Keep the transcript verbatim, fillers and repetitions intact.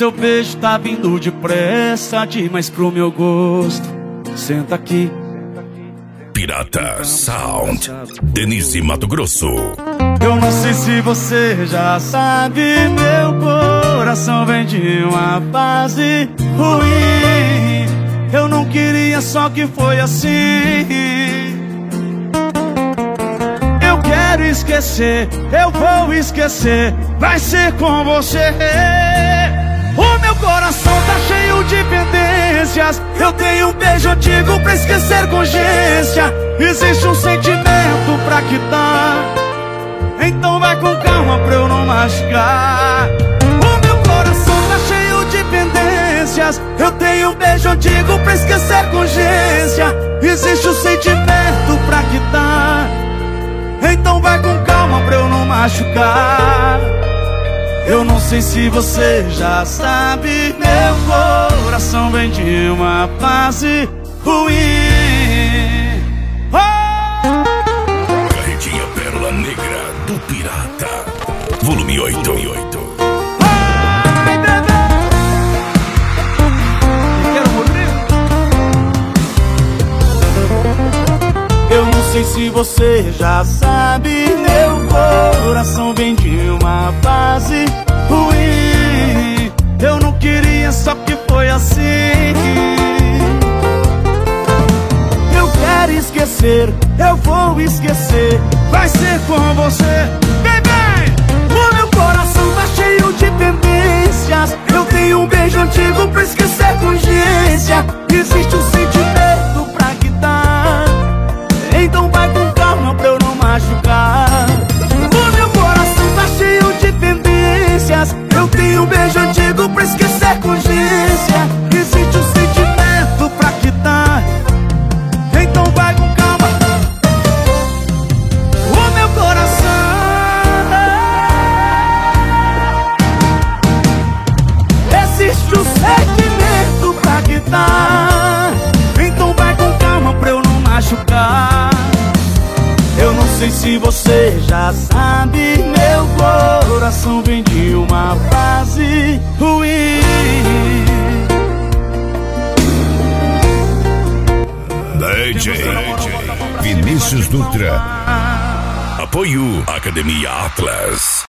seu beijo tá vindo depressa demais pro meu gosto. Senta aqui. Pirata Sound, Denise Mato Grosso. Eu não sei se você já sabe, meu coração vem de uma fase ruim. Eu não queria, só que foi assim. Eu quero esquecer, eu vou esquecer, vai ser com você. O meu coração tá cheio de pendências. Eu tenho um beijo antigo pra esquecer com urgência. Existe um sentimento pra quitar, então vai com calma pra eu não machucar. O meu coração tá cheio de pendências. Eu tenho um beijo antigo pra esquecer com urgência. Existe um sentimento pra quitar, então vai com calma pra eu não machucar. Eu não sei se você já sabe, meu coração vem de uma fase ruim. Oh! Carretinha Pérola Negra do Pirata, volume oito. Ai, bebê! Quero morrer? Eu não sei se você já sabe, meu coração vem de uma fase ruim. Eu não queria, só que foi assim. Eu quero esquecer, eu vou esquecer, vai ser com você. Bebê, o meu coração tá cheio de pendências. Eu tenho um beijo antigo pra esquecer com urgência. Existe um sentimento pra quitar, então vai com calma pra eu não machucar. O meu coração tá cheio de pendências. Eu tenho um beijo antigo pra esquecer com urgência. Existe um sentimento pra quitar, então vai com calma. O meu coração, existe um sentimento pra quitar, então vai com calma pra eu não machucar. Eu não sei se você já sabe, meu coração vem de uma fase ruim. D J Vinícius Dutra. Apoio Academia Atlas.